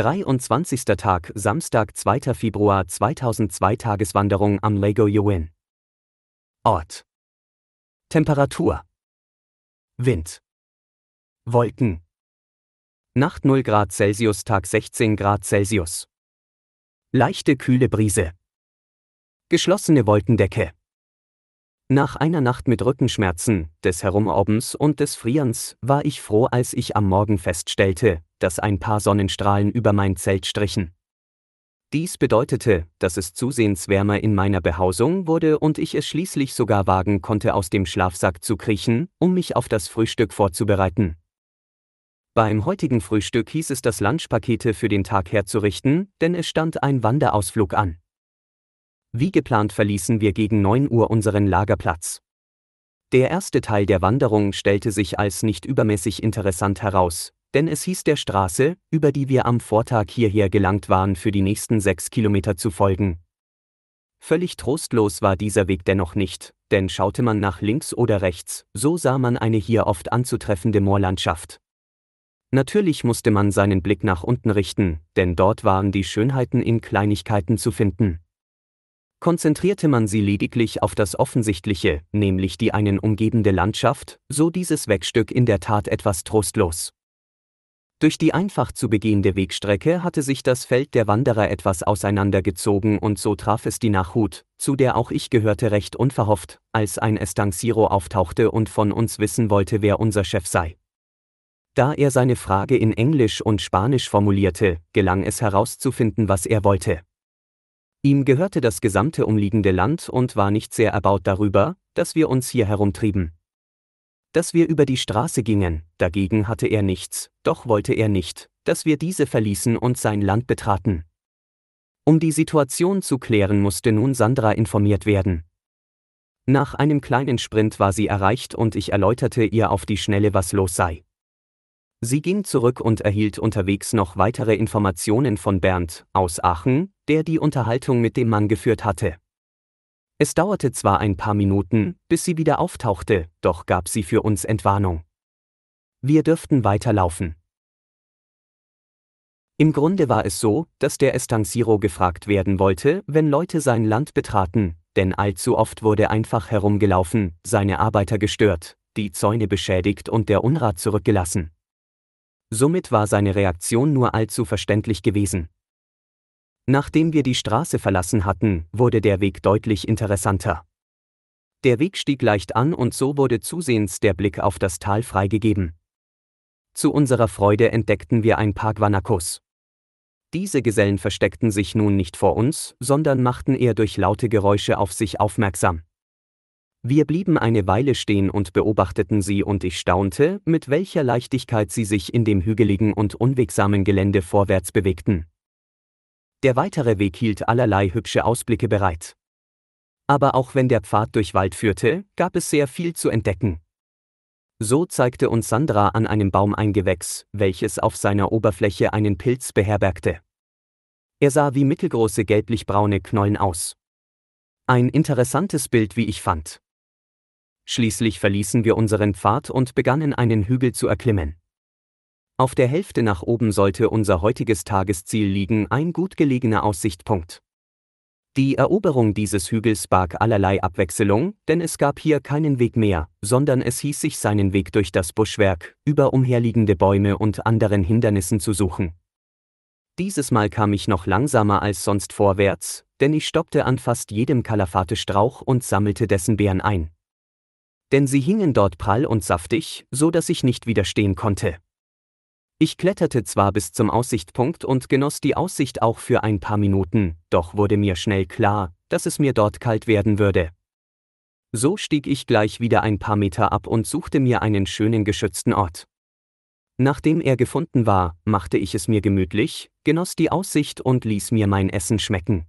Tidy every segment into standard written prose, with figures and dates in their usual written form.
23. Tag, Samstag, 2. Februar 2002. Tageswanderung am Lago Yuin. Ort: Temperatur: Wind, Wolken. Nacht 0 Grad Celsius, Tag 16 Grad Celsius. Leichte kühle Brise. Geschlossene Wolkendecke. Nach einer Nacht mit Rückenschmerzen, des Herumorbens und des Frierens war ich froh, als ich am Morgen feststellte, dass ein paar Sonnenstrahlen über mein Zelt strichen. Dies bedeutete, dass es zusehends wärmer in meiner Behausung wurde und ich es schließlich sogar wagen konnte, aus dem Schlafsack zu kriechen, um mich auf das Frühstück vorzubereiten. Beim heutigen Frühstück hieß es, das Lunchpakete für den Tag herzurichten, denn es stand ein Wanderausflug an. Wie geplant verließen wir gegen 9 Uhr unseren Lagerplatz. Der erste Teil der Wanderung stellte sich als nicht übermäßig interessant heraus, denn es hieß, der Straße, über die wir am Vortag hierher gelangt waren, für die nächsten 6 Kilometer zu folgen. Völlig trostlos war dieser Weg dennoch nicht, denn schaute man nach links oder rechts, so sah man eine hier oft anzutreffende Moorlandschaft. Natürlich musste man seinen Blick nach unten richten, denn dort waren die Schönheiten in Kleinigkeiten zu finden. Konzentrierte man sie lediglich auf das Offensichtliche, nämlich die einen umgebende Landschaft, so dieses Wegstück in der Tat etwas trostlos. Durch die einfach zu begehende Wegstrecke hatte sich das Feld der Wanderer etwas auseinandergezogen und so traf es die Nachhut, zu der auch ich gehörte, recht unverhofft, als ein Estanciero auftauchte und von uns wissen wollte, wer unser Chef sei. Da er seine Frage in Englisch und Spanisch formulierte, gelang es herauszufinden, was er wollte. Ihm gehörte das gesamte umliegende Land und war nicht sehr erbaut darüber, dass wir uns hier herumtrieben. Dass wir über die Straße gingen, dagegen hatte er nichts, doch wollte er nicht, dass wir diese verließen und sein Land betraten. Um die Situation zu klären, musste nun Sandra informiert werden. Nach einem kleinen Sprint war sie erreicht und ich erläuterte ihr auf die Schnelle, was los sei. Sie ging zurück und erhielt unterwegs noch weitere Informationen von Bernd aus Aachen, der die Unterhaltung mit dem Mann geführt hatte. Es dauerte zwar ein paar Minuten, bis sie wieder auftauchte, doch gab sie für uns Entwarnung. Wir dürften weiterlaufen. Im Grunde war es so, dass der Estanciero gefragt werden wollte, wenn Leute sein Land betraten, denn allzu oft wurde einfach herumgelaufen, seine Arbeiter gestört, die Zäune beschädigt und der Unrat zurückgelassen. Somit war seine Reaktion nur allzu verständlich gewesen. Nachdem wir die Straße verlassen hatten, wurde der Weg deutlich interessanter. Der Weg stieg leicht an und so wurde zusehends der Blick auf das Tal freigegeben. Zu unserer Freude entdeckten wir ein paar Guanacos. Diese Gesellen versteckten sich nun nicht vor uns, sondern machten eher durch laute Geräusche auf sich aufmerksam. Wir blieben eine Weile stehen und beobachteten sie und ich staunte, mit welcher Leichtigkeit sie sich in dem hügeligen und unwegsamen Gelände vorwärts bewegten. Der weitere Weg hielt allerlei hübsche Ausblicke bereit. Aber auch wenn der Pfad durch Wald führte, gab es sehr viel zu entdecken. So zeigte uns Sandra an einem Baum ein Gewächs, welches auf seiner Oberfläche einen Pilz beherbergte. Er sah wie mittelgroße gelblich-braune Knollen aus. Ein interessantes Bild, wie ich fand. Schließlich verließen wir unseren Pfad und begannen einen Hügel zu erklimmen. Auf der Hälfte nach oben sollte unser heutiges Tagesziel liegen, ein gut gelegener Aussichtspunkt. Die Eroberung dieses Hügels barg allerlei Abwechslung, denn es gab hier keinen Weg mehr, sondern es hieß sich, seinen Weg durch das Buschwerk, über umherliegende Bäume und anderen Hindernissen zu suchen. Dieses Mal kam ich noch langsamer als sonst vorwärts, denn ich stoppte an fast jedem Kalafate-Strauch und sammelte dessen Beeren ein. Denn sie hingen dort prall und saftig, so dass ich nicht widerstehen konnte. Ich kletterte zwar bis zum Aussichtspunkt und genoss die Aussicht auch für ein paar Minuten, doch wurde mir schnell klar, dass es mir dort kalt werden würde. So stieg ich gleich wieder ein paar Meter ab und suchte mir einen schönen geschützten Ort. Nachdem er gefunden war, machte ich es mir gemütlich, genoss die Aussicht und ließ mir mein Essen schmecken.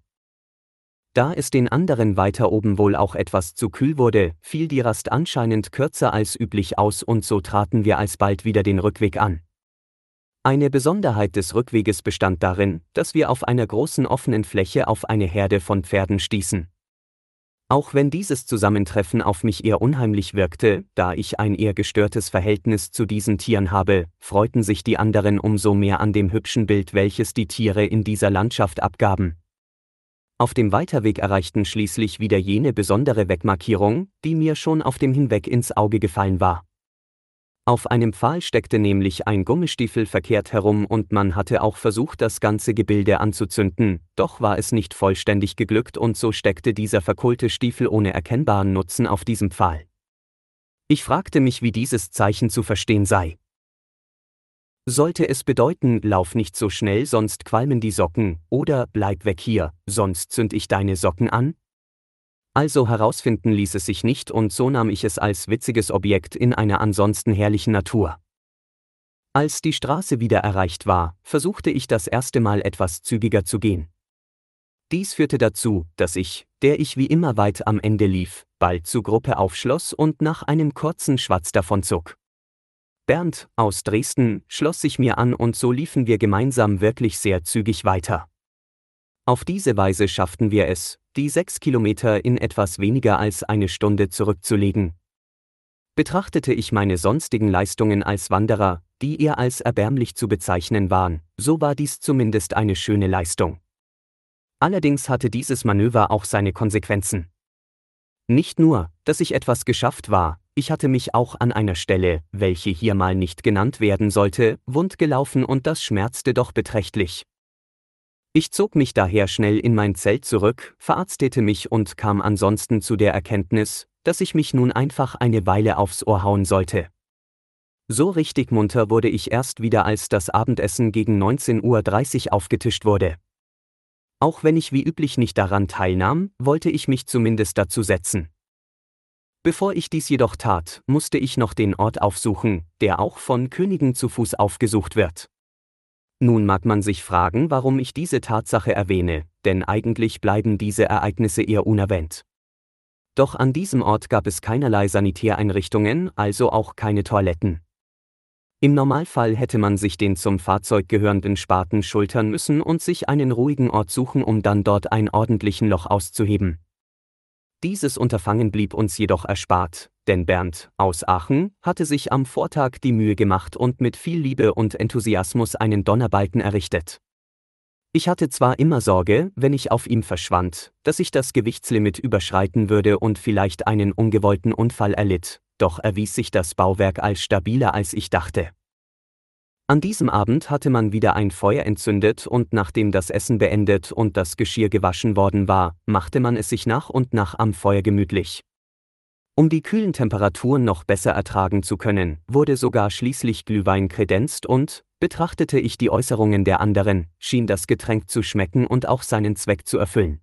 Da es den anderen weiter oben wohl auch etwas zu kühl wurde, fiel die Rast anscheinend kürzer als üblich aus und so traten wir alsbald wieder den Rückweg an. Eine Besonderheit des Rückweges bestand darin, dass wir auf einer großen offenen Fläche auf eine Herde von Pferden stießen. Auch wenn dieses Zusammentreffen auf mich eher unheimlich wirkte, da ich ein eher gestörtes Verhältnis zu diesen Tieren habe, freuten sich die anderen umso mehr an dem hübschen Bild, welches die Tiere in dieser Landschaft abgaben. Auf dem Weiterweg erreichten schließlich wieder jene besondere Wegmarkierung, die mir schon auf dem Hinweg ins Auge gefallen war. Auf einem Pfahl steckte nämlich ein Gummistiefel verkehrt herum und man hatte auch versucht, das ganze Gebilde anzuzünden, doch war es nicht vollständig geglückt und so steckte dieser verkohlte Stiefel ohne erkennbaren Nutzen auf diesem Pfahl. Ich fragte mich, wie dieses Zeichen zu verstehen sei. Sollte es bedeuten, lauf nicht so schnell, sonst qualmen die Socken, oder bleib weg hier, sonst zünd ich deine Socken an? Also herausfinden ließ es sich nicht und so nahm ich es als witziges Objekt in einer ansonsten herrlichen Natur. Als die Straße wieder erreicht war, versuchte ich das erste Mal etwas zügiger zu gehen. Dies führte dazu, dass ich, der ich wie immer weit am Ende lief, bald zur Gruppe aufschloss und nach einem kurzen Schwatz davonzog. Bernd, aus Dresden, schloss sich mir an und so liefen wir gemeinsam wirklich sehr zügig weiter. Auf diese Weise schafften wir es, die 6 Kilometer in etwas weniger als eine Stunde zurückzulegen. Betrachtete ich meine sonstigen Leistungen als Wanderer, die eher als erbärmlich zu bezeichnen waren, so war dies zumindest eine schöne Leistung. Allerdings hatte dieses Manöver auch seine Konsequenzen. Nicht nur, dass ich etwas geschafft war, ich hatte mich auch an einer Stelle, welche hier mal nicht genannt werden sollte, wund gelaufen und das schmerzte doch beträchtlich. Ich zog mich daher schnell in mein Zelt zurück, verarztete mich und kam ansonsten zu der Erkenntnis, dass ich mich nun einfach eine Weile aufs Ohr hauen sollte. So richtig munter wurde ich erst wieder, als das Abendessen gegen 19:30 Uhr aufgetischt wurde. Auch wenn ich wie üblich nicht daran teilnahm, wollte ich mich zumindest dazu setzen. Bevor ich dies jedoch tat, musste ich noch den Ort aufsuchen, der auch von Königen zu Fuß aufgesucht wird. Nun mag man sich fragen, warum ich diese Tatsache erwähne, denn eigentlich bleiben diese Ereignisse eher unerwähnt. Doch an diesem Ort gab es keinerlei Sanitäreinrichtungen, also auch keine Toiletten. Im Normalfall hätte man sich den zum Fahrzeug gehörenden Spaten schultern müssen und sich einen ruhigen Ort suchen, um dann dort ein ordentlichen Loch auszuheben. Dieses Unterfangen blieb uns jedoch erspart, denn Bernd, aus Aachen, hatte sich am Vortag die Mühe gemacht und mit viel Liebe und Enthusiasmus einen Donnerbalken errichtet. Ich hatte zwar immer Sorge, wenn ich auf ihm verschwand, dass ich das Gewichtslimit überschreiten würde und vielleicht einen ungewollten Unfall erlitt, doch erwies sich das Bauwerk als stabiler als ich dachte. An diesem Abend hatte man wieder ein Feuer entzündet und nachdem das Essen beendet und das Geschirr gewaschen worden war, machte man es sich nach und nach am Feuer gemütlich. Um die kühlen Temperaturen noch besser ertragen zu können, wurde sogar schließlich Glühwein kredenzt und, betrachtete ich die Äußerungen der anderen, schien das Getränk zu schmecken und auch seinen Zweck zu erfüllen.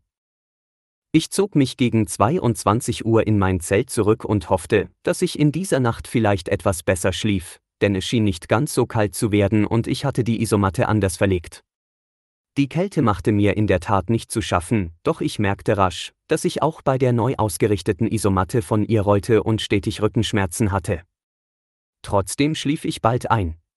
Ich zog mich gegen 22 Uhr in mein Zelt zurück und hoffte, dass ich in dieser Nacht vielleicht etwas besser schlief, denn es schien nicht ganz so kalt zu werden und ich hatte die Isomatte anders verlegt. Die Kälte machte mir in der Tat nicht zu schaffen, doch ich merkte rasch, dass ich auch bei der neu ausgerichteten Isomatte von ihr rollte und stetig Rückenschmerzen hatte. Trotzdem schlief ich bald ein.